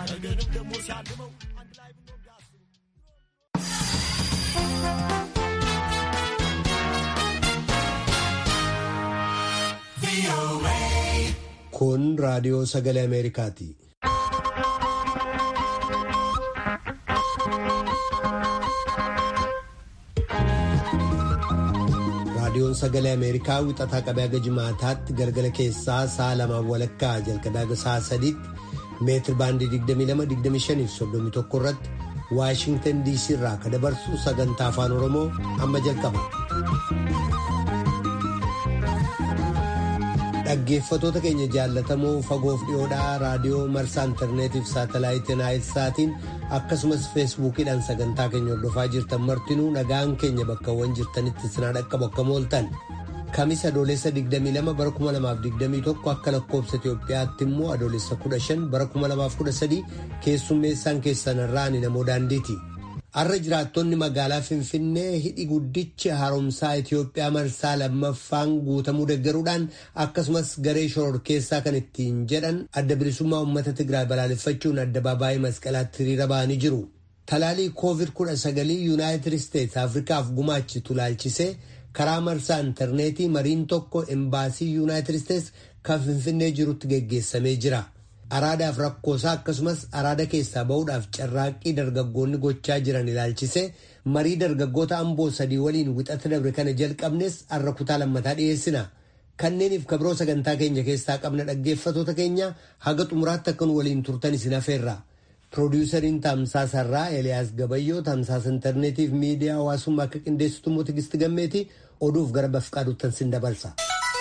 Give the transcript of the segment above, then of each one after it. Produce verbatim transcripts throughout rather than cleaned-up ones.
ነገንም ደግሞ ሲያልመው አንድ ላይ ብንወዳስ Kun raadiyoo sagalee Ameerikaati. Raadiyoon sagalee Ameerikaa wixataa qabee haga jimaataatti galgala keessaa sa'a lamaan walakkaa jalqabee haga sa'a sadiitti meetir baandii digdamii lama digdamii shanii fi soddomii tokko irratti Waashingtan D C irraa kan dabarsu sagantaa afaan Oromoo amma jalqaba. Dhaggeeffattoota keenya jaallatamoo fagoof dhiyoodhaa raadiyoo marsaa intarneetiif saatalaayitii naayilsaatiin akkasumas feesbuukiidhaan sagantaa keenya hordofaa jirtan martinuu nagaan keenya bakkawwan jirtanitti sinaa dhaqqabu akka mooltan. Kamisa adoolessa digdamii lama bara kuma lamaaf digdamii tokko akka lakkoobsa Itoophiyaatti immoo adoolessa kudha shan bara kuma lamaaf kudha sadii keessummeessaan keessan irraan namoo daandiiti. Har'a jiraattonni magaalaa Finfinnee hidhi guddichi haaromsaa Itoophiyaa marsaa lammaffaan guutamuu deeggaruudhaan akkasumas garee shororkeessaa kan ittiin jedhan adda bilisummaa uummata Tigraay balaaleffachuun addabaabaayii masqalaatti hiriira ba'anii jiru. Talaalii koovid kudha sagalii Yuunaayitid Isteetsi Afrikaaf gumaachitu laalchisee karaa marsaa intarneetii mariin tokko embaasii Yuunaayitid Isteetsi kan Finfinnee jirutti geggeessamee jira. Araadaaf rakkoosaa akkasumas araada keessaa ba'uudhaaf carraaqqii dargaggoonni gochaa jiran ilaalchisee marii dargaggoota amboo sadii waliin wixata dabre kana jalqabnes har'a kutaa lammataa dhiyeessina. Kanneeniif kabroo sagantaa keenya keessaa qabna dhaggeeffatoota keenya haga xumuraatti akka nu waliin turtan isin hafeerra. Piroodyusariin Tamsaasarraa Eliyaas Gabayyoo Tamsaasa intarneetiif miidiyaa hawaasummaa akka qindeessitu immoo Tigisti Gammeeti oduuf gara bafqaaduuttan sin dabarsa.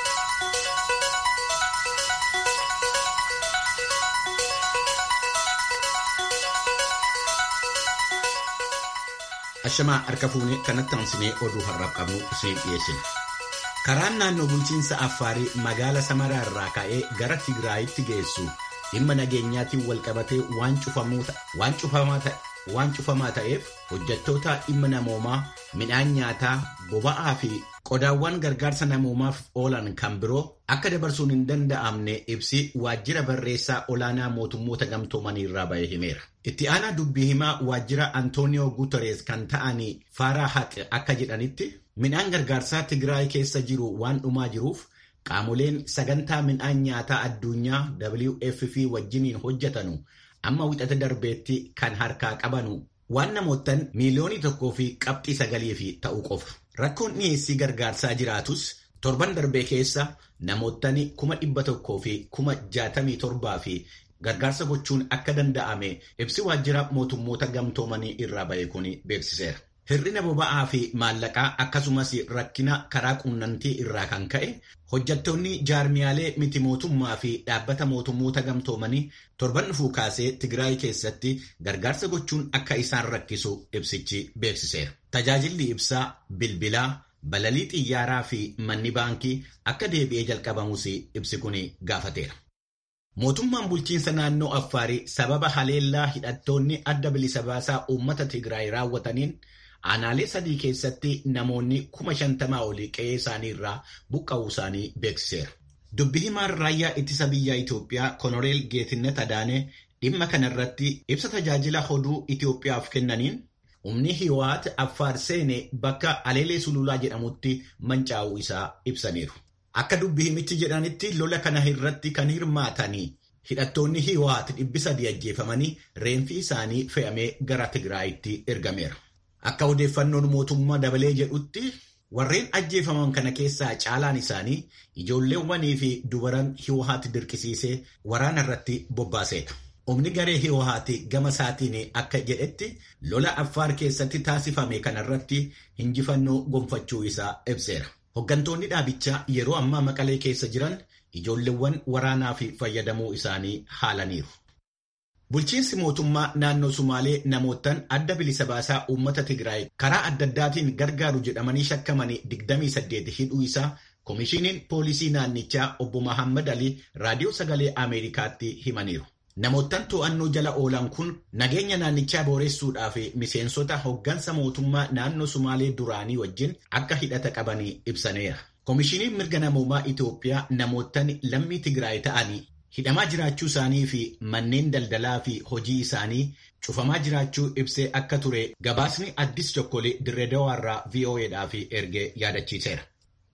Ashamaa harka fuunee kanatti aansinee oduu har'aaf qabnu isin dhiyeessina. Karaan naannoo bulchiinsa Affaarii magaala Samaraa irraa ka'ee gara Tigraayitti geessu dhimma nageenyaatiin walqabatee waan cufamaa ta'eef hojjettoota dhimma namoomaa, midhaan nyaataa, boba'aa fi qodaawwan gargaarsa namoomaaf oolan kan biroo akka dabarsuun hin danda'amne ibsi waajjira barreessaa olaanaa mootummoota gamtoomanii irraa ba'ee himeera. Itti aanaa dubbii himaa waajjira Antooniyoo Guuterees kan ta'anii Faaraa Haqi akka jedhanitti midhaan gargaarsaa Tigraay keessa jiru waan dhumaa jiruuf qaamoleen sagantaa midhaan nyaataa addunyaa W F P wajjiniin hojjetanu amma wixata darbeetti kan harkaa qabanu waan namoottan miiliyoonii tokkoo fi qabxii sagalii fi ta'uu qofa. Rakkoon dhiyeessii gargaarsaa jiraatus torban darbee keessa namoottan kuma dhibba tokkoo fi kuma jaatamii torbaa fi gargaarsa gochuun akka danda'ame ibsi waajjira mootummoota gamtoomanii irraa ba'e kun beeksiseera. Hir'ina boba'aa fi maallaqaa akkasumas rakkina karaa quunnamtii irraa kan ka'e hojjettoonni jaarmiyaalee miti mootummaa fi dhaabbata mootummoota gamtoomanii torban dhufuu kaasee Tigraay keessatti gargaarsa gochuun akka isaan rakkisu ibsichi beeksiseera. Tajaajilli ibsaa, bilbilaa, balalii xiyyaaraa fi manni baankii akka deebi'ee jalqabamus ibsi kun gaafateera. Mootummaan bulchiinsa naannoo Affaarii sababa haleellaa hidhattoonni adda bilisa baasaa uummata Tigraay raawwataniin aanaalee sadii keessatti namoonni kuma shantamaa olii qe'ee isaanii irraa buqqa'uu isaanii beeksiseera. Dubbi himaan raayyaa ittisa biyyaa Itoophiyaa Konoreel Geetinnet Adaanee dhimma kanarratti ibsa tajaajila oduu Itoophiyaaf kennaniin humni Hiwaat Affaar seenee bakka Aleelee Sululaa jedhamutti mancaa'uu isaa ibsaniiru. Akka dubbi himichi jedhanitti lola kana irratti kan hirmaatanii hidhattoonni Hiwaat dhibbi sadii ajjeefamanii reenfi isaanii fe'amee gara Tigraayitti ergameera. Akka odeeffannoon mootummaa dabalee jedhutti warreen ajjeefaman kana keessaa caalaan isaanii ijoolleewwanii fi dubaran Hiwaat dirqisiisee waraana irratti bobbaaseedha. Humni garee Hiwaat gama isaatiin akka jedhetti lola Affaar keessatti taasifame kanarratti injifannoo gonfachuu isaa ibseera. Hoggantoonni dhaabichaa yeroo ammaa Maqalee keessa jiran ijoolleewwan waraanaa fi fayyadamuu isaanii haalaniiru. Bulchiinsi mootummaa naannoo Sumaalee namoottan adda bilisa baasaa uummata Tigraay karaa adda addaatiin gargaaru jedhamanii shakkamanii digdamii saddeet hidhuu isaa Komishiiniin Poolisii Naannichaa Obbo Mahammad Alii Raadiyoo Sagalee Ameerikaatti himaniiru. Namoottan to'annoo jala oolan kun nageenya naannichaa booressuudhaaf miseensota hoggansa mootummaa naannoo Sumaalee duraanii wajjin akka hidhata qabanii ibsaneera. Komishiiniin mirga namoomaa Itoophiyaa namoottan lammii Tigraay ta'anii hidhamaa jiraachuu isaanii fi manneen daldalaa fi hojii isaanii cufamaa jiraachuu ibsee akka ture gabaasni Addis Chokkolee Dirree Dawaarraa V O Aadhaaf ergee yaadachiiseera.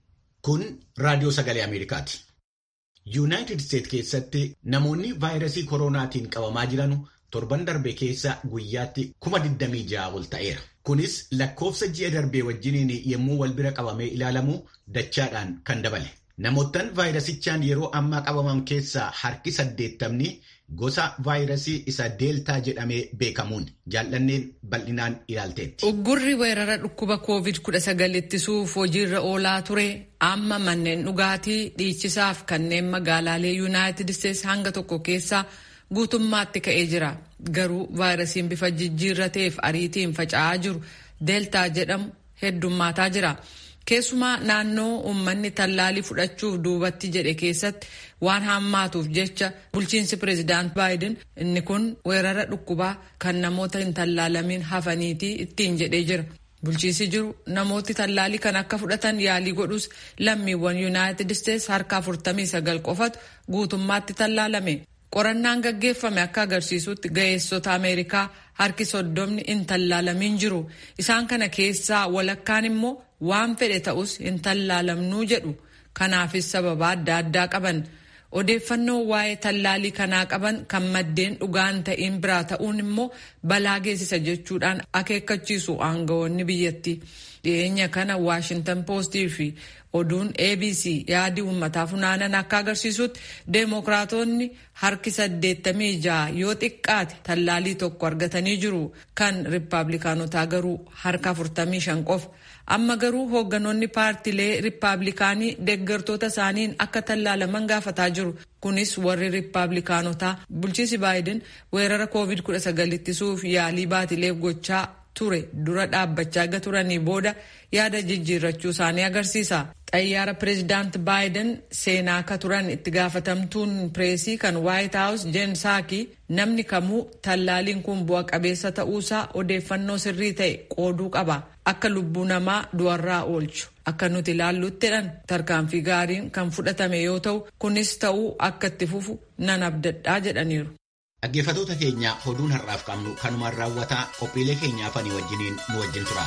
Kun raadiyoo sagalee Ameerikaati. Yuunaayitid Isteet keessatti namoonni vaayirasii koronaatiin qabamaa jiran torban darbe keessa guyyaatti kuma digdamii ja'a ol ta'eera. Kunis lakkoofsa ji'a darbee wajjiniin yommuu wal bira qabamee ilaalamu dachaadhaan kan dabale. Namoottan vaayirasichaan yeroo ammaa qabaman keessaa harki saddeettamni gosa vaayirasii isa deeltaa jedhamee beekamuun jaallanneen bal'inaan ilaalteetti. Uggurri weerara dhukkuba koovid kudha sagal ittisuuf hojiirra oolaa ture amma manneen dhugaatii dhiichisaaf kanneen magaalaalee Yuunaayitid Isteets hanga tokko keessaa guutummaatti ka'ee jira. Garuu vaayirasiin bifa jijjiirrateef ariitiin faca'aa jiru deeltaa jedhamu heddummaataa jira. Keessumaa naannoo uummanni tallaalii fudhachuuf duubatti jedhe keessatti waan hammaatuuf jecha bulchiinsi pireezidaant Baayiden inni kun weerara dhukkubaa kan namoota hin tallaalamiin hafaniitii ittiin jedhee jira. Bulchiinsi jiru namooti tallaalii kan akka fudhatan yaalii godhus lammiiwwan Yuunaayitid Isteets harka afurtamii sagal qofatu guutummaatti tallaalame. Qorannaan gaggeeffame akka agarsiisutti ga'eessota Ameerikaa harki soddomni hin tallaalamiin jiru. Isaan kana keessaa walakkaan immoo waan fedhe ta'us hin tallaalamnuu jedhu. Kanaafis sababa adda addaa qaban. Odeeffannoo waa'ee tallaalii kanaa qaban kan maddeen dhugaan ta'in biraa ta'uun immoo balaa geessisa jechuudhaan akeekkachiisu aangawoonni biyyattii. Dhiyeenya kana Waashintan Poostii fi oduun A B C yaadii uummataa funaanan akka agarsiisutti deemokiraatonni harki saddeettamii ja'a yoo xiqqaate tallaalii tokko argatanii jiru. Kan riippaabilikaanotaa garuu harka afurtamii shan qofa. Amma garuu hoogganoonni paartilee riippaabilikaanii deeggartoota isaaniin akka tallaalaman gaafataa jiru. Kunis warri riippaabilikaanotaa bulchiinsi Baayiden weerara koovid kudha sagal ittisuuf yaalii baatileef gochaa ture dura dhaabbachaa eega turanii booda yaada jijjiirrachuu isaanii agarsiisa. Xayyaara pireezidaant Baayiden seenaa akka turan itti gaafatamtuun pireesii kan White House Jen Psaki namni kamuu tallaaliin kun bu'a qabeessa ta'uusaa odeeffannoo sirrii ta'e qooduu qaba. Akka lubbuu namaa du'arraa oolchu. Akka nuti ilaalluttidhaan tarkaanfii gaariin kan fudhatame yoo ta'u kunis ta'uu akka itti fufu nan abdadhaa jedhaniiru. Dhaggeeffattoota keenya oduun har'aaf qabnu kanumaan raawwataa qophiilee keenyaaf ani wajjiniin nu wajjin tura.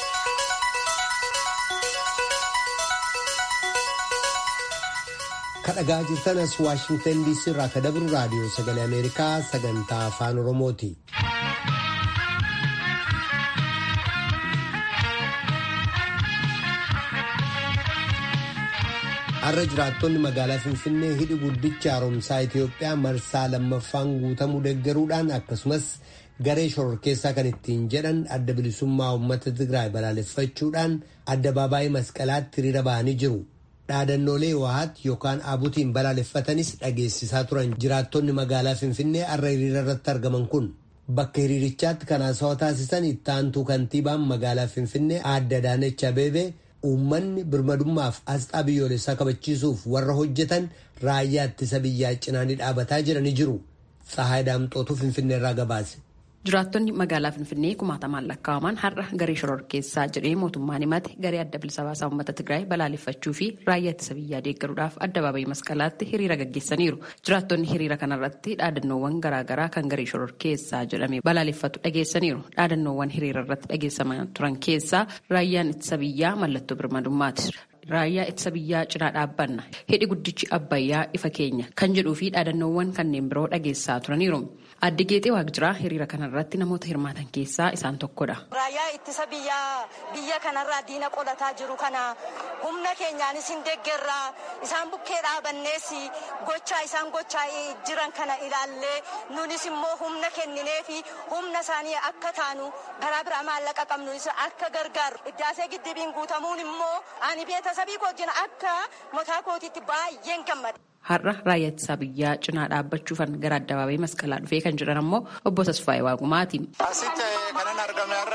Kadhagaa jirtanas Waashingtan D C irraa ka dabru raadiyoo sagalee Ameerikaa sagantaa afaan Oromooti. Har'a jiraattonni magaalaa Finfinnee hidhi guddicha haaromsaa Itoophiyaa marsaa lammaffaan guutamuu deeggaruudhaan akkasumas garee shororkeessaa kan ittiin jedhan adda bilisummaa uummata Tigraay balaaleffachuudhaan addabaabaayii masqalaatti hiriira ba'anii jiru. Dhaadannoolee wahaat yookaan abuutiin balaaleffatanis dhageessisaa turan jiraattonni magaalaa Finfinnee har'a hiriira irratti argaman kun bakka hiriirichaatti kan haasawaa taasisan itti aantuu kantiibaan magaalaa Finfinnee aadde Adaanech Abeebee uummanni birmadummaaf asxaa biyyoolessaa kabachiisuuf warra hojjetan raayyaa ittisa biyyaa cinaa ni dhaabataa jiranii jiru. Tsahaay Daamxootu Finfinnee irraa gabaase. Jiraattonni magaalaa Finfinnee kumaatamaan lakkaa'aman har'a garee shororkeessaa jedhee mootummaan himate garee adda bilisa baasaa uummata Tigraay balaaleffachuu fi raayyaa ittisa biyyaa deeggaruudhaaf addabaabayii masqalaatti hiriira gaggeessaniiru. Jiraattonni hiriira kanarratti dhaadannoowwan garaagaraa kan garee shororkeessaa jedhame balaaleffatu dhageessaniiru. Dhaadannoowwan hiriira irratti dhageessamaa turan keessaa raayyaan ittisa biyyaa mallattoo birmadummaati. Raayyaa ittisa biyyaa cinaa dhaabbanna hidhi guddichi abbayyaa ifa keenya kan jedhuu fi dhaadannoowwan kanneen biroo dhageessaa turaniiru. Addi Geexee Waaqjiraa hiriira kanarratti namoota hirmaatan keessaa isaan tokkodha. Raayyaa ittisa biyyaa biyya kanarraa diina qolataa jiru kana humna keenyaanis hin deeggarraa isaan bukkee dhaabannees gochaa isaan gochaa jiran kana ilaallee nunis immoo humna kenninee fi humna isaanii akka taanu karaa biraa maallaqa qabnuus akka gargaaru Hiddaasee giddibiin guutamuun immoo ani beetasabii wajjin akka mataa kootiitti baay'een gammada. Har'a raayyaa ittisa biyyaa cinaa dhaabbachuufan gara addabaabayii masqalaa dhufee kan jiran ammoo obbo Tasfaayee Waaqumaati. Asitti kanan argame har'a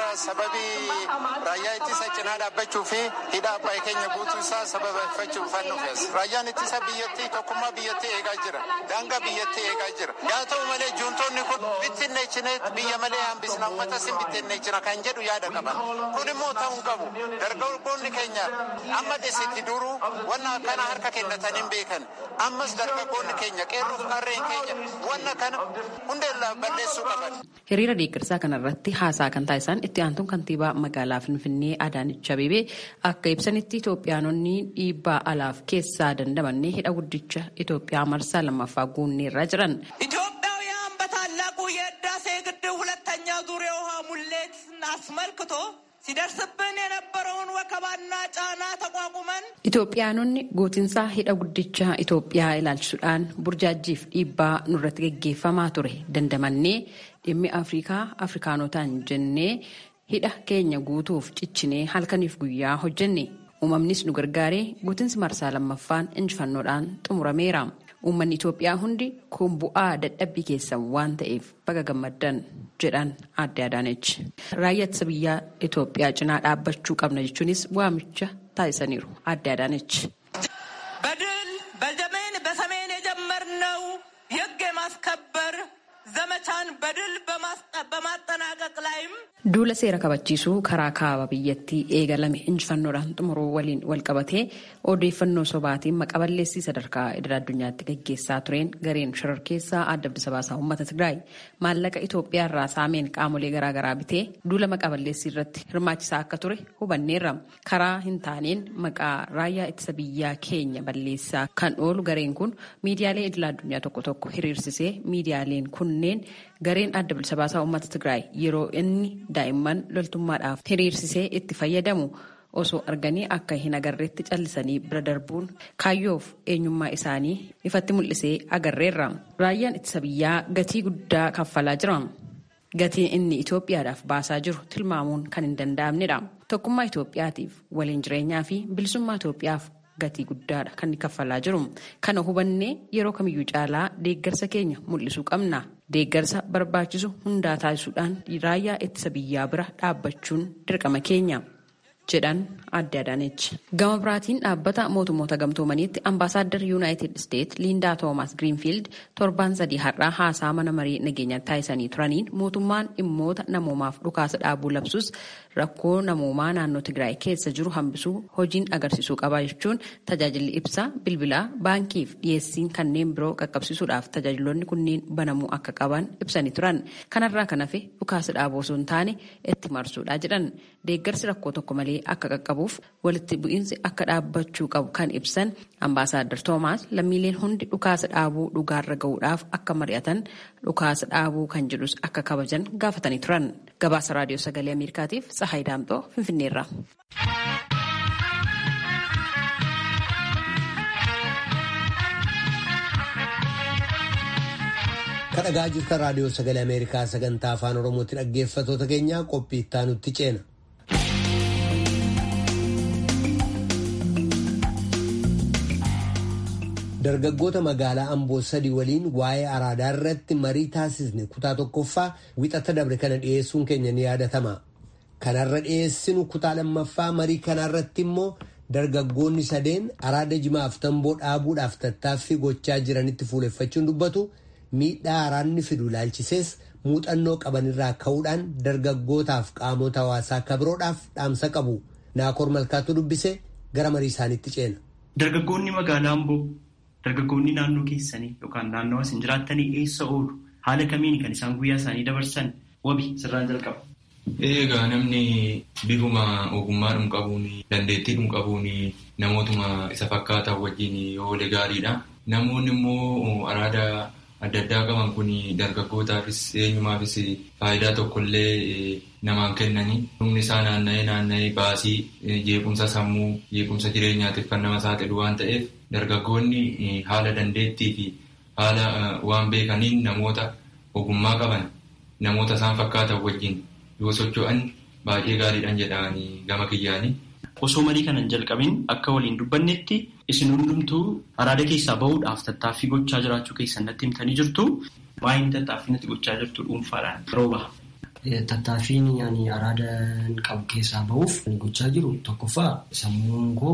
sababii raayyaa ittisa cinaa dhaabbachuu fi hidha abbaa keenya guutuu isaa sababeeffachuu dhufan dhufes. Raayyaan ittisa biyyattii tokkummaa biyyattii eegaa jira. Daangaa biyyattii eegaa jira. Yaa ta'u malee juuntoonni kun bittinneechine biyya malee hambisna uummata sin bittinneechina kan jedhu yaada qaban. Kun immoo ta'uu qabu. Dargaggoonni keenya amma dhisitti duruu wanna kana harka kennatan hin beekan. Ammas dargaggoonni keenya qeerroof qarreen keenya wanna kana hundeellaa balleessuu qaban. Hiriira deeggarsaa kanarratti haasaa kan taasisan itti aantuun kantiibaa magaalaa Finfinnee Adaanech Abeebee akka ibsanitti Itoophiyaanonni dhiibbaa alaaf keessaa dandamannee hidha guddicha Itoophiyaa marsaa lammaffaa guunneerra jiran. ኢትዮጵያውያን በታላቁ የህዳሴ ግድብ ሁለተኛ ዙር የውሃ ሙሌት አስመልክቶ ሲደርስብን የነበረውን ወከባና ጫና ተቋቁመን Itoophiyaanonni gootinsaa hidha guddicha Itoophiyaa ilaalchisuudhaan burjaajiif dhiibbaa nurratti geggeeffamaa ture dandamannee dhimmi Afrikaa Afrikaanotaan jennee hidha keenya guutuuf ciccinee halkaniif guyyaa hojjenne. Uumamnis nu gargaaree gootinsi marsaa lammaffaan injifannoodhaan xumurameera. Uummanni Itoophiyaa hundi kun bu'aa dadhabbii keessan waan ta'eef baga gammaddan jedhan Aadde Adaanech. Raayyaa ittisa biyyaa Itoophiyaa cinaa dhaabbachuu qabna jechuunis waamicha taasisaniiru Aadde Adaanech. በድል በደሜን በሰሜን የጀመርነው የህግ የማስከበር ዘመቻን በድል በማጠናቀቅ ላይም Duula seera kabachiisuu karaa kaaba biyyattii eegalame injifannoodhaan xumuruu waliin walqabatee odeeffannoo sobaatiin maqaballeessii sadarkaa idil addunyaatti gaggeessaa tureen gareen shororkeessaa adda bilisa baasaa uummata Tigraay maallaqa Itoophiyaa irraa saameen qaamolee garaagaraa bitee duula maqaballeessii irratti hirmaachisaa akka ture hubanneerra. Karaa hin taaneen maqaa raayyaa ittisa biyyaa keenya balleessaa kan oolu gareen kun miidiyaalee idil addunyaa tokko tokko hiriirsisee miidiyaaleen kunneen gareen adda bilisa baasaa uummata Tigraay yeroo inni daa'imman loltummaadhaaf hiriirsisee itti fayyadamu osoo arganii akka hin agarreetti callisanii bira darbuun kaayyoof eenyummaa isaanii ifatti mul'isee agarreerra. Raayyaan ittisa biyyaa gatii guddaa kaffalaa jira. Gatiin inni Itoophiyaadhaaf baasaa jiru tilmaamuun kan hin danda'amnedha. Tokkummaa Itoophiyaatiif waliin jireenyaa fi bilisummaa Itoophiyaaf gatii guddaadha kan kaffalaa jiru. Kana hubannee yeroo kamiyyuu caalaa deeggarsa keenya mul'isuu qabna. Deeggarsa barbaachisu hundaa taasisuudhaan raayyaa ittisa biyyaa bira dhaabbachuun dirqama keenya jedhan Aadde Adaanech. Gama biraatiin dhaabbata mootummoota gamtoomaniitti ambaasaaddar Yuunaayitid Isteet Liindaa Toomaas Giriinfiild torbaan sadii har'aa haasaa mana marii nageenyaa taasisanii turaniin mootummaan dhimmoota namoomaaf dhukaasa dhaabuu labsus rakkoo namoomaa naannoo Tigraay keessa jiru hambisuu hojiin agarsiisuu qaba jechuun tajaajilli ibsaa bilbilaa baankiif dhiyeessiin kanneen biroo qaqqabsiisuudhaaf tajaajiloonni kunneen banamuu akka qaban ibsanii turan. Kanarraa kan hafe dhukaasa dhaabuu osoo hin taane itti marsuudha jedhan. Deeggarsi rakkoo tokko malee akka qaqqabuuf walitti bu'iinsi akka dhaabbachuu qabu kan ibsan ambaasaaddar Toomaas lammiileen hundi dhukaasa dhaabuu dhugaarra ga'uudhaaf akka mari'atan dhukaasa dhaabuu kan jedhus akka kabajan gaafatanii turan. Gabaasa raadiyoo sagalee Ameerikaatiif Tsahaay Daamxoo Finfinneerra. Kadhagaa jirta raadiyoo sagalee Ameerikaa sagantaa afaan Oromootti dhaggeeffatoota keenyaa qophii itti aanutti ceena. Dargaggoota magaalaa Amboo sadii waliin waa'ee araadaa irratti marii taasisne kutaa tokkoffaa wixata dabre kana dhiyeessuun keenya ni yaadatama. Kanarra dhiyeessinu kutaa lammaffaa marii kanarratti immoo dargaggoonni sadeen araada jimaaf tamboo dhaabuudhaaf tattaaffii gochaa jiranitti fuuleffachuun dubbatu. Miidhaa araadni fidu ilaalchisees muuxannoo qabanirraa ka'uudhaan dargaggootaaf qaamota hawaasaa kabiroodhaaf dhaamsa qabu. Naakoor Malkaatu dubbise gara marii isaaniitti ceena. Dargaggoonni magaalaa Amboo dargaggoonni naannoo keessanii yookaan naannoo isin jiraattanii eessa oolu? Haala kamiin kan isaan guyyaa isaanii dabarsan? Wabi sirraan jalqaba. Egaa namni bifuma ogummaadhum qabuun dandeettiidhum qabuun namootuma isa fakkaatan wajjin yoo oole gaariidha. Namoonni immoo araada adda addaa qaban kun dargaggootaafis eenyumaafis faayidaa tokkollee namaan kennanii humni isaa naanna'ee naanna'ee baasii jeequmsa sammuu jeequmsa jireenyaatiif kan nama saaxilu waan ta'eef dargaggoonni haala dandeettii fi haala waan beekaniin namoota ogummaa qaban namoota isaan fakkaatan wajjin yoo socho'an baay'ee gaariidhaan jedhanii gama kiyyaanii. Osoo marii kanan jalqabin akka waliin dubbannetti isin hundumtuu araada keessaa bahuudhaaf tattaaffii gochaa jiraachuu keessan natti himtanii jirtu. Waa'ee tattaaffii natti gochaa jirtu dhuunfaadhaan yeroo baha. Tattaaffiin ani araadaan qabu keessaa bahuuf gochaa jiru tokkoffaa sammuun koo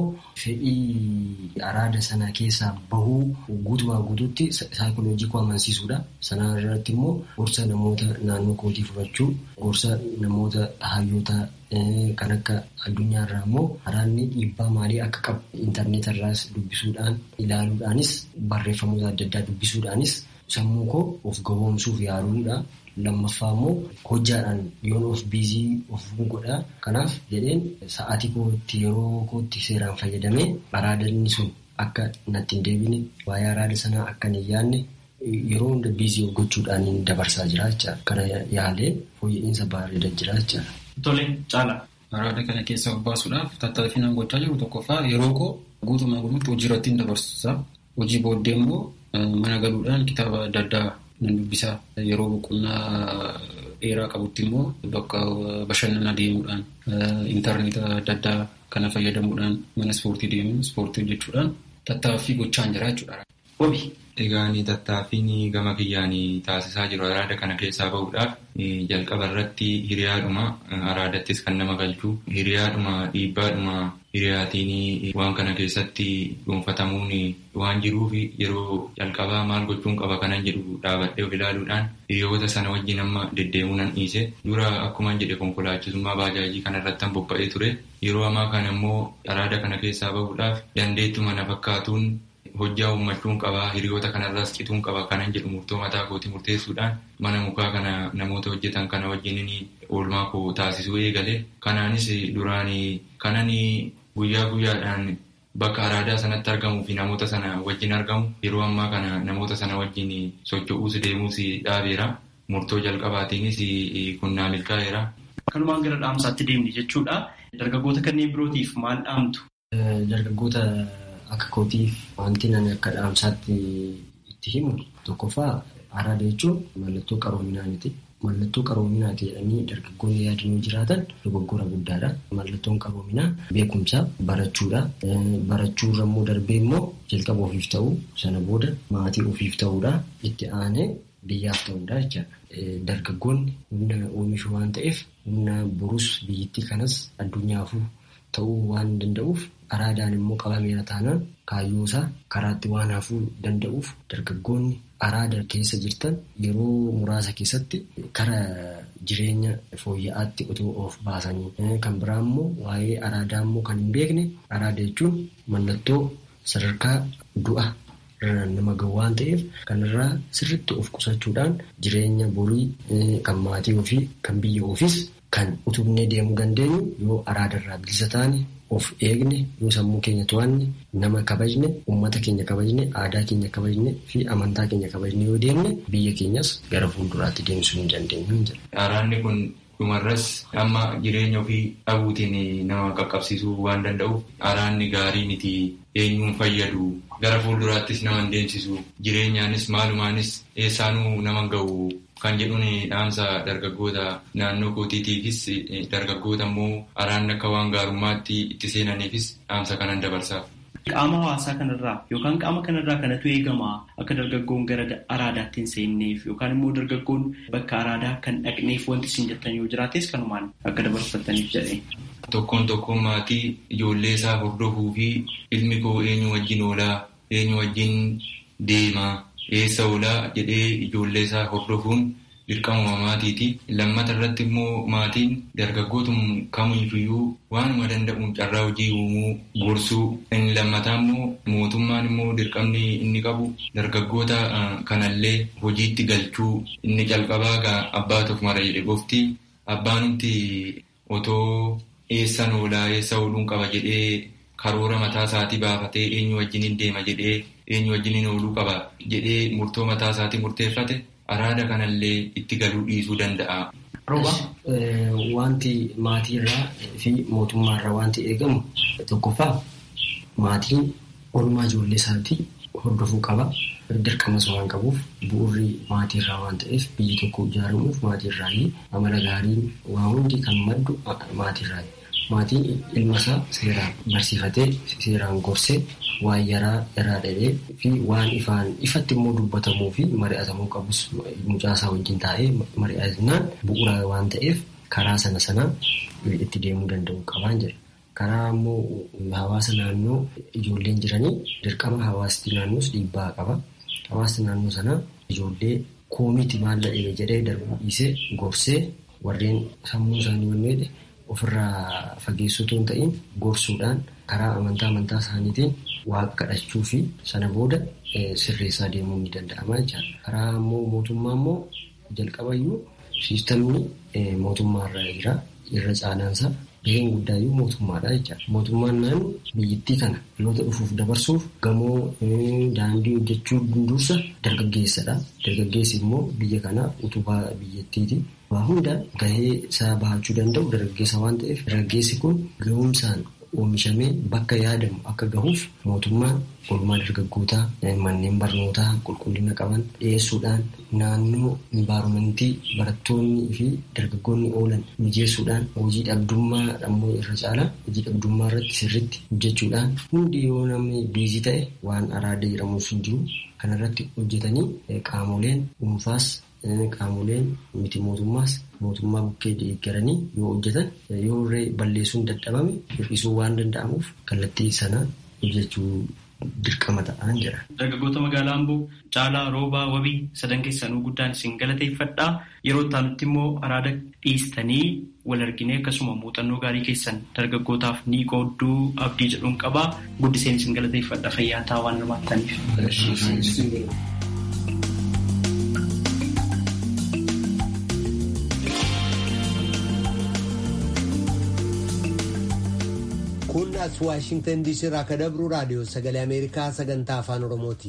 fedhii araada sana keessaa bahuu guutumaa guutuutti saayikooloojii koo amansiisuudha. Sana irratti immoo gorsa namoota naannoo kootii fudhachuu, gorsa namoota hayyoota kan akka addunyaarraa immoo araadni dhiibbaa maalii akka qabu intarneetarraas dubbisuudhaan ilaaluudhaanis barreeffamoota adda addaa dubbisuudhaanis sammuu koo of gabroomsuuf yaaluudha. Lammaffaa immoo hojjaadhaan yoon of biizii of godhaa. Kanaaf jedheen sa'aatii kootti yeroo kootti seeraan fayyadamee araadanni sun akka natti hin deebine waa'ee araada sanaa akka hin yaadne yeroo hunda biizii of gochuudhaan dabarsaa jira jechaadha. Kana yaalee fooyya'insa bareedaa jira jechaadha. Tole Caalaa. Araada kana keessa of baasuudhaaf tattaaffiin an gochaa jiru tokkoffaa yeroo koo guutumaa guutuutti hojii irratti hin dabarsa. Hojii booddee immoo mana galuudhaan kitaaba adda addaa nan dubbisa. Yeroo boqonnaa dheeraa qabutti immoo bakka bashannanaa deemuudhaan intarneeta adda addaa kana fayyadamuudhaan mana ispoortii deemuun ispoortii hojjechuudhaan tattaaffii gochaan jira jechuudha. Wabi. Egaa tattaaffiin gama kiyyaan taasisaa jiru araada kana keessaa bahuudhaaf jalqaba irratti hiriyaadhuma araadattis kan nama galchu hiriyaadhuma dhiibbaadhuma hiriyaatiin waan kana keessatti dhuunfatamuun waan jiruuf yeroo jalqabaa maal gochuun qaba kanan jedhu dhaabadhee of ilaaluudhaan hiriyoota sana wajjin amma deddeemuu nan dhiise. Dura akkuma jedhe konkolaachisummaa baajaajii kanarratti bobba'ee ture. Yeroo ammaa kana immoo araada kana keessaa bahuudhaaf dandeettuma na fakkaatuun hojjaa uummachuun qabaa hiriyoota kanarraas cituun qaba kanan jedhu murtoo mataa kootii murteessuudhaan mana mukaa kana namoota hojjetan kana wajjin oolmaa koo taasisuu eegale. Kanaanis duraan kanan guyyaa guyyaadhaan bakka araadaa sanatti argamuu fi namoota sana wajjin argamu yeroo ammaa kana namoota sana wajjin socho'uus deemuus dhaabeera. Murtoo jalqabaatiinis kun naa milkaa'eera. Kanumaan gara dhaamsaatti deemne jechuudha. Dargaggoota kanneen birootiif maal dhaamtu? Dargaggoota akka kootiif wanti ani akka dhaamsaatti itti himu tokkoffaa araada jechuun mallattoo qaroominaati. Mallattoo qaroominaati jedhanii dargaggoonni yaadanii jiraatan dogoggora guddaadha. Mallattoon qaroominaa beekumsa barachuudha. Barachuurra immoo darbee immoo jalqaba ofiif ta'uu sana booda maatii ofiif ta'uudha. Itti aanee biyyaaf ta'uudha jechaadha. Dargaggoonni humna oomishu waan ta'eef humna borus biyyittii kanas addunyaafuu ta'uu waan danda'uuf araadaan immoo qabameera taanaan kaayyoosaa karaatti waan hafuu danda'uuf dargaggoonni araada keessa jirtan yeroo muraasa keessatti kara jireenya fooyya'aatti otoo of baasanii. Kan biraa immoo waa'ee araadaa immoo kan hin beekne araada jechuun mallattoo sadarkaa du'a nama gahu waan ta'eef kanarraa sirriitti of qusachuudhaan jireenya borii kan maatii ofii kan biyya ofiis kan utubnee deemuu dandeenyu yoo araadarraa bilisa taane of eegne yoo sammuu keenya to'anne nama kabajne uummata keenya kabajne aadaa keenya kabajne fi amantaa keenya kabajne yoo deemne biyya keenyas gara fuulduraatti deemsuu ni dandeenyu. Araadni kun dhumarras amma jireenya ofii dhabuutiin nama qaqqabsiisuu waan danda'uuf araadni gaarii miti eenyuun fayyadu gara fuulduraattis nama hin deemsisu jireenyaanis maalumaanis eessaanuu nama gahu. Kan jedhuun dhaamsa dargaggoota naannoo kootiitiifis dargaggoota immoo araadni akka waan gaarummaatti itti seenaniifis dhaamsa kanan dabarsaaf. Qaama hawaasaa kanarraa yookaan qaama kanarraa kanatu eegama akka dargaggoon gara araadaatti hin seenneef yookaan immoo dargaggoon bakka araadaa kan dhaqneef wanti isin jettan yoo jiraates kanumaan akka dabarfataniif jedhee. Tokkoon tokkoon maatii ijoollee isaa hordofuu fi ilmi koo eenyu wajjin oolaa eenyu wajjin deemaa. Eessa oolaa jedhee ijoollee isaa hordofuun dirqama maatiiti. Lammata irratti immoo maatiin dargaggootum kamiifiyyuu waanuma danda'uun carraa hojii uumuu gorsuu. Inni lammataa immoo mootummaan immoo dirqamni inni qabu dargaggoota kanallee hojiitti galchuu. Inni calqabaa gaa abbaa tokko mara jedhe gofti abbaanumti otoo eessan oolaa eessa ooluun qaba jedhee karoora mataa isaatii baafatee eenyu wajjin deema jedhee. Eenyu wajjin ooluu qaba jedhee murtoo mataa isaatii murteeffate araada kanallee itti galuu dhiisuu danda'a. Rooba wanti maatiirraa fi mootummaarraa wanti eegamu tokkoffaa maatiin oolmaa ijoollee isaatii hordofuu qaba. Dirqamas waan qabuuf bu'uurri maatiirraa waan ta'eef biyyi tokko ijaaramuuf maatiirraa amala gaariin waa hundi kan maddu maatiirraa. maatiin ilma isaa seeraan barsiifatee seeraan gorsee waan yaraa irraa dhabee fi waan ifaan ifatti immoo dubbatamuu fi mari'atamuu qabus mucaasaa wajjin taa'ee mari'atinaan bu'uura waan ta'eef karaa sana sana itti deemuu danda'u qabaan jira. Karaa immoo hawaasa naannoo ijoolleen jiranii dirqama hawaasti naannoos dhiibbaa qaba. Hawaasni naannoo sana ijoollee koomiiti maal dhahee jedhee darbuu dhiisee gorsee warreen sammuu isaanii wanneedhe ofirraa fageessuu hin ta'in gorsuudhaan karaa amantaa amantaa isaaniitiin waaqa kadhachuu fi sana booda sirreessaa deemuu ni danda'ama jechaadha. Karaa immoo mootummaa immoo jalqabayyuu siistamni mootummaarra jira irra caalaansa gaheen guddaayyuu mootummaadha jechaadha. Mootummaan naannoo biyyattii kana dhaloota dhufuuf dabarsuuf gamoo daandii hojjechuu dursa dargaggeessadha. Dargaggeessi immoo biyya kana utubaa biyyattiiti. Waa hunda gahee isaa bahachuu danda'u dargaggeessa waan ta'eef dargaggeessi kun gahumsaan oomishamee bakka yaadamu akka gahuuf mootummaan oolmaa dargaggootaa manneen barnootaa qulqullina qaban dhiyeessuudhaan naannoo envaayiromentii barattoonni fi dargaggoonni oolan mijeessuudhaan hojii dhabdummaa ammoo irra caalaa hojii dhabdummaa irratti sirriitti hojjechuudhaan hundi yoo namni biizii ta'e waan araada jedhamus hin jiru kanarratti hojjetanii qaamoleen dhuunfaas qaamoleen miti mootummaas mootummaa bukkee deeggaranii yoo hojjetan yoo balleessuun dadhabame hir'isuu waan danda'amuuf kallattii sana hojjechuu dirqama ta'an jira. Dargaggoota magaalaa Amboo Caalaa Roobaa Wabii sadan keessanuu guddaan isin galateeffadhaa. Yeroo itti immoo araada dhiistanii wal arginee akkasuma muuxannoo gaarii keessan dargaggootaaf ni qoodduu abdii jedhuun qabaa. Guddiseen isin galateeffadha fayyaa ta'aa waan hirmaattaniif. Kun as Waashingtan diisii irraa akka dabru raadiyoo sagalee Ameerikaa sagantaa afaan Oromooti.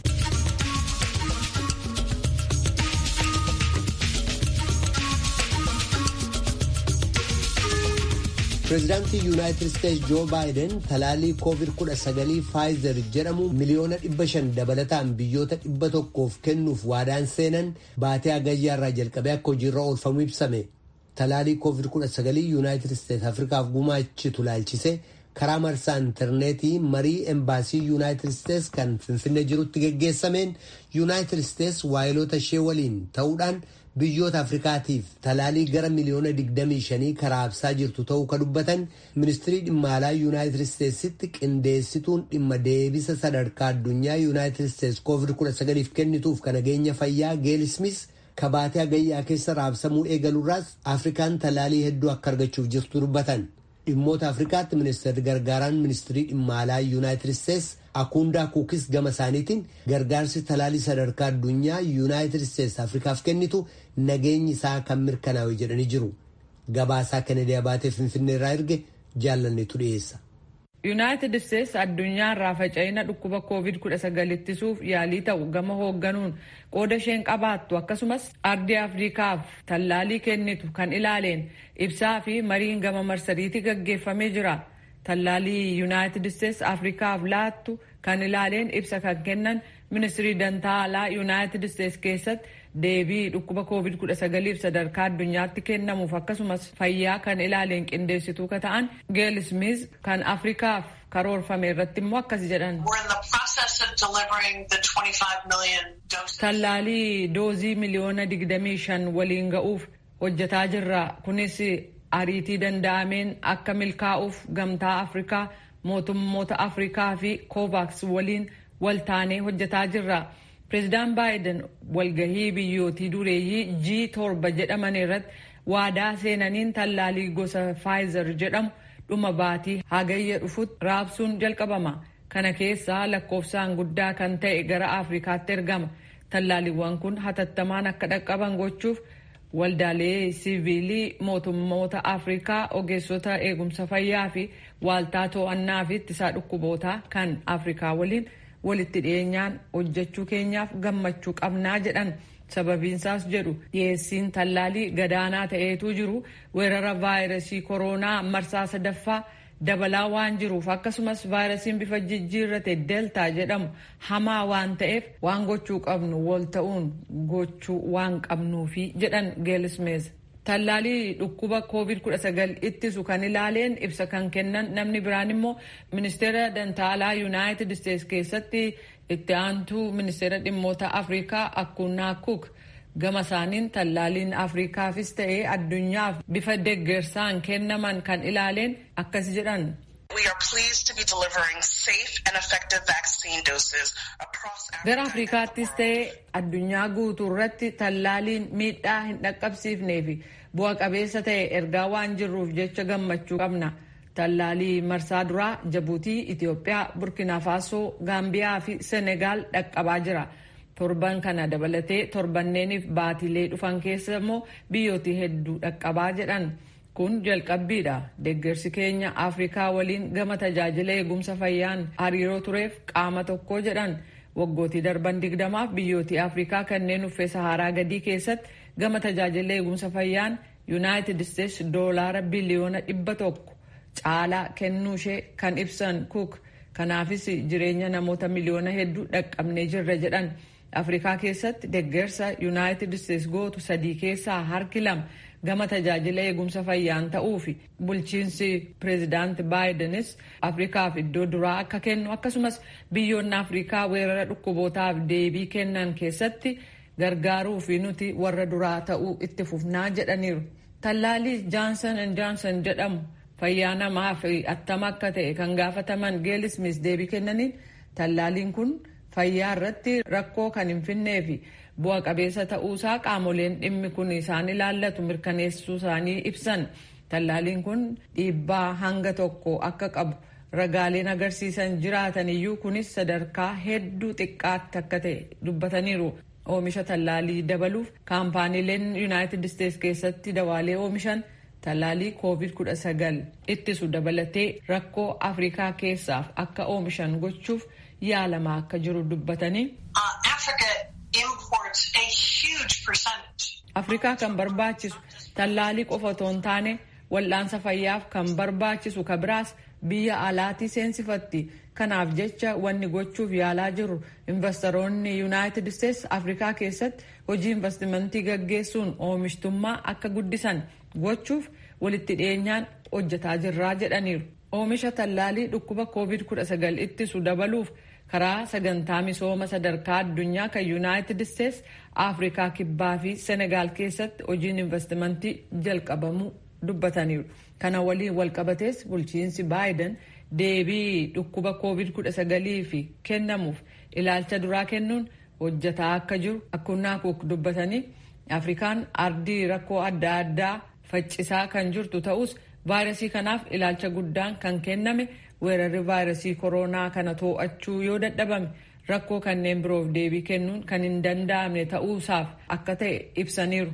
Pireezidaantii Yuunaayitid Isteetsi Joo Baayiden talaalii koovid kudha sagal Faayizer jedhamu miliyoona dhibba shan dabalataan biyyoota dhibba tokkoof kennuuf waadaan seenan baatee hagayyaa irraa jalqabee akka hojiirra oolfamu ibsame. Talaalii koovid kudha sagal Yuunaayitid Isteetsi Afrikaaf gumaachitu laalchise karaa marsaa intarneetii marii embaasii Yuunaayitid Isteetsi kan Finfinnee jirutti geggeessameen Yuunaayitid Isteetsi waayiloota ishee waliin ta'uudhaan biyyoota Afrikaatiif talaalii gara miliyoona digdamii shanii karaabsaa jirtu ta'uu ka dubbatan ministirii dhimma alaa Yuunaayitid Isteetsitti qindeessituun dhimma deebisa sadarkaa addunyaa Yuunaayitid Isteetsi koovid kudha sagaliif kennituuf kan nageenya fayyaa Geel Smith kabaatee hagayyaa keessa raabsamuu eegaluurraas Afrikaan talaalii hedduu akka argachuuf jirtu dubbatan. Dhimmoota Afrikaatti ministeerri gargaaraan ministirii dhimma alaa Yuunaayitid Isteetsi Akundaa Kuukis gama isaaniitiin gargaarsi talaalii sadarkaa addunyaa Yuunaayitid Isteetsi Afrikaaf kennitu nageenyi isaa kan mirkanaa'e jedhanii jiru. Gabaasaa Kennedy Abaatee Finfinnee irraa erge jaallanneetu dhiyeessa. Yuunaayitid Isteetsi addunyaa irraa faca'ina dhukkuba koovid kudha sagal ittisuuf yaalii ta'u gama hoogganuun qooda isheen qabaattu akkasumas ardii Afrikaaf tallaalii kennitu kan ilaaleen ibsaa fi mariin gama marsariitii gaggeeffamee jira. Tallaalii Yuunaayitid Isteetsi Afrikaaf laattu kan ilaaleen ibsa kan kennan ministirii dantaa alaa Yuunaayitid Isteetsi keessatti deebii dhukkuba koovid kudha sagaliif sadarkaa addunyaatti kennamuuf akkasumas fayyaa kan ilaaleen qindeessituu ka ta'an Geel Smith kan Afrikaaf karoorfame irratti immoo akkas jedhan. Tallaalii doozii miliyoona digdamii shan waliin ga'uuf hojjetaa jirra. Kunis ariitii danda'ameen akka milkaa'uuf gamtaa Afrikaa, mootummoota Afrikaa fi Kovaaks waliin waltaanee hojjetaa jirra. Pireezidaan Baayiden walgahii biyyootii dureeyyii G torba jedhaman irratti waadaa seenaniin tallaalii gosa Faayizer jedhamu dhuma baatii hagayya dhufutti raabsuun jalqabama. Kana keessaa lakkoofsaan guddaa kan ta'e gara Afrikaatti ergama. Tallaaliiwwan kun hatattamaan akka dhaqqaban gochuuf waldaalee siviilii mootummoota Afrikaa, ogeessota eegumsa fayyaa fi waaltaa to'annaa fi ittisaa dhukkubootaa kan Afrikaa waliin walitti dhiyeenyaan hojjechuu keenyaaf gammachuu qabnaa jedhan. Sababiinsaas jedhu dhiyeessiin tallaalii gadaanaa ta'eetu jiru weerara vaayirasii koronaa marsaa sadaffaa dabalaa waan jiruuf akkasumas vaayirasiin bifa jijjiirrate deltaa jedhamu hamaa waan ta'eef waan gochuu qabnu wal ta'uun gochuu waan qabnuufi jedhan Geel Smith. Tallaalii dhukkuba koovid kudha sagal ittisu kan ilaaleen ibsa kan kennan namni biraan immoo ministeera dantaalaa Yuunaayitid Isteets keessatti itti aantuu ministeera dhimmoota Afrikaa Akkunnaa Cook gama isaaniin tallaaliin Afrikaafis ta'ee addunyaaf bifa deeggarsaan kennaman kan ilaaleen akkas jedhan. We are pleased to be delivering safe and effective vaccine doses across Africa. Gara Afrikaattis ta'ee addunyaa guutuu irratti tallaaliin miidhaa hin dhaqqabsiifnee fi bu'a qabeessa ta'e ergaa waan jirruuf jecha gammachuu qabna. Tallaalii marsaa duraa Jabuutii, Itiyoophiyaa, Burkina Faasoo, Gaambiyaa fi Senegaal dhaqqabaa jira. Torban kana dabalatee torbanneeniif baatilee dhufan keessa immoo biyyooti hedduu dhaqqabaa jedhan. Kun jalqabbiidha. Deeggarsi keenya Afrikaa waliin gama tajaajila eegumsa fayyaan hariiroo tureef qaama tokko jedhan. Waggootii darban digdamaaf biyyooti Afrikaa kanneen uffee Saharaa gadii keessatti gama tajaajila eegumsa fayyaan Yuunaayitid Isteets doolaara biliyoona dhibba tokko caalaa kennuushee kan ibsan Cook. Kanaafis jireenya namoota miliyoona hedduu dhaqqabnee jirra jedhan. Afrikaa keessatti deeggarsa Yuunaayitid Isteets gootu sadii keessaa harki lama gama tajaajila eegumsa fayyaan ta'uu fi bulchiinsi pireezidaanti Baayidenis Afrikaaf iddoo duraa akka kennu akkasumas biyyoonni Afrikaa weerara dhukkubootaaf deebii kennan keessatti gargaaruu fi nuti warra duraa ta'uu itti fufnaa jedhaniiru. Tallaalii Johnson and Johnson jedhamu fayyaa namaa fi attama akka ta'e kan gaafataman Gail Smith deebii kennaniin tallaaliin kun fayyaa irratti rakkoo kan hin finnee fi bu'a qabeessa ta'uusaa qaamoleen dhimmi kun isaan ilaallatu mirkaneessuu isaanii ibsan. Tallaaliin kun dhiibbaa hanga tokko akka qabu ragaaleen agarsiisan jiraatan iyyuu kunis sadarkaa hedduu xiqqaatti akka ta'e dubbataniiru. Oomisha tallaalii dabaluuf kaampaaniileen Yuunaayitid Isteets keessatti dawaalee oomishan tallaalii koovid kudha sagal ittisu dabalatee rakkoo Afrikaa keessaaf akka oomishan gochuuf yaalamaa akka jiru dubbatanii. Afrikaa kan barbaachisu tallaalii qofa otoo hin taane wal'aansa fayyaaf kan barbaachisu ka biraas biyya alaatii seensifatti. Kanaaf jecha wanni gochuuf yaalaa jiru investoroonni Yuunaayitid Isteets Afrikaa keessatti hojii investimentii gaggeessuun oomishtummaa akka guddisan gochuuf walitti dhiyeenyaan hojjetaa jirraa jedhaniiru. Oomisha tallaalii dhukkuba koovid kudha sagal ittisu dabaluuf karaa sagantaa misooma sadarkaa addunyaa kan Yuunaayitid Isteets Afrikaa kibbaa fi Senegaal keessatti hojiin investimentii jalqabamuu dubbataniiru. Kana waliin walqabatees bulchiinsi Baayiden deebii dhukkuba koovid kudha sagalii fi kennamuuf ilaalcha duraa kennuun hojjetaa akka jiru Akkunnaa Cook dubbatanii Afrikaan ardii rakkoo adda addaa faccisaa kan jirtu ta'us vaayirasii kanaaf ilaalcha guddaan kan kenname weerarri vaayirasii koronaa kana to'achuu yoo dadhabame rakkoo kanneen biroof deebii kennuun kan hin danda'amne ta'uusaaf akka ta'e ibsaniiru.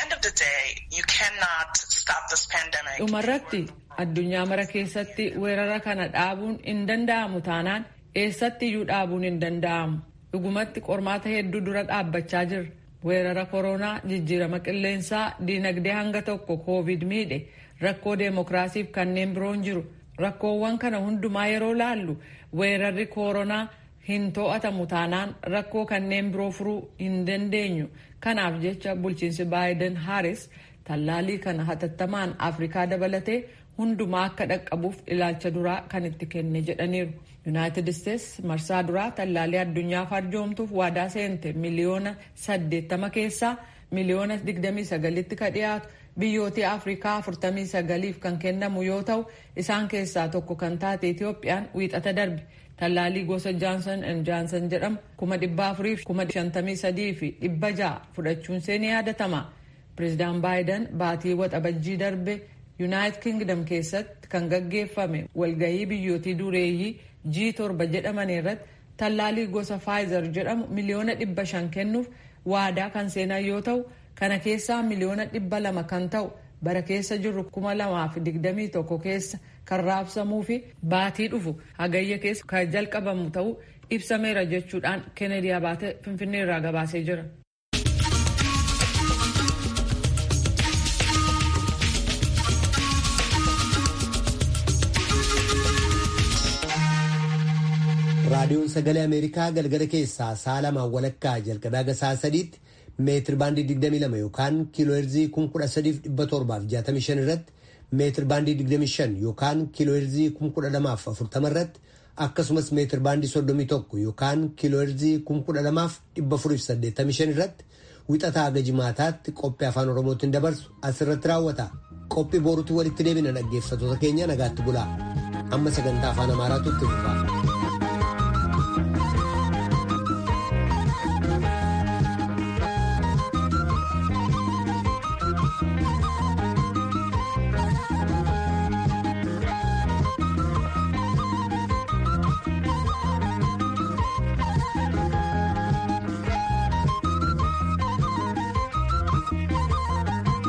Dhumarratti addunyaa mara keessatti weerara kana dhaabuun hin danda'amu taanaan eessatti iyyuu dhaabuun hin danda'amu. Dhugumatti qormaata hedduu dura dhaabbachaa jirra. Weerara koronaa, jijjiirama qilleensaa, diinagdee hanga tokko koovid miidhe, rakkoo deemokiraasiif kanneen biroon jiru. Rakkoowwan kana hundumaa yeroo laallu weerarri koronaa hin to'atamu taanaan rakkoo kanneen biroo furuu hin dandeenyu. Kanaaf jecha bulchiinsi Baayiden Haaris tallaalii kana hatattamaan Afrikaa dabalatee hundumaa akka dhaqqabuuf ilaalcha duraa kan itti kenne jedhaniiru. Yuunaayitid Isteets marsaa duraa tallaalii addunyaaf arjoomtuuf waadaa seente miliyoona saddeettama keessaa miliyoona digdamii sagalitti ka dhiyaatu biyyooti Afrikaa afurtamii sagaliif kan kennamu yoo ta'u isaan keessaa tokko kan taate Itiyoophiyaan wiixata darbe tallaalii gosa Johnson and Johnson jedhamu kuma dhibba afurii fi kuma shantamii sadii fi dhibba ja'a fudhachuun seenee yaadatama. Pireezidaan Baayiden baatii waxabajjii darbe Yuunaayitid Kingdom keessatti kan gaggeeffame walgahii biyyootii dureeyyii G torba jedhaman irratti tallaalii gosa Pfizer jedhamu miliyoona dhibba shan kennuuf waadaa kan seenan yoo ta'u kana keessaa miliyoona dhibba lama kan ta'u bara keessa jirru kuma lamaa fi digdamii tokko keessa kan raabsamuu fi baatii dhufu hagayya keessa kan jalqabamu ta'uu ibsameera jechuudhaan Kennedy Abaate Finfinnee irraa gabaasee jira. raadiyoon sagalee Ameerikaa galgala keessaa sa'a lamaan walakkaa jalqabee haga sa'a sadiitti meetir baandii digdamii lama yookaan kiilooheerzii kuma kudha sadiif dhibba torbaaf jaatamii shan irratti meetir baandii digdamii shan yookaan kiilooheerzii kuma kudha lamaaf afurtama irratti akkasumas meetir baandii soddomii tokko yookaan kiilooheerzii kuma kudha lamaaf dhibba afuriif saddeettamii shan irratti wixataa haga jimaataatti qophii afaan oromootiin dabarsu asirratti raawwata. Qophii boruutti walitti deebina dhaggeeffattoota keenya nagaatti bulaa. Amma sagantaa afaan amaaraatu itti fufa.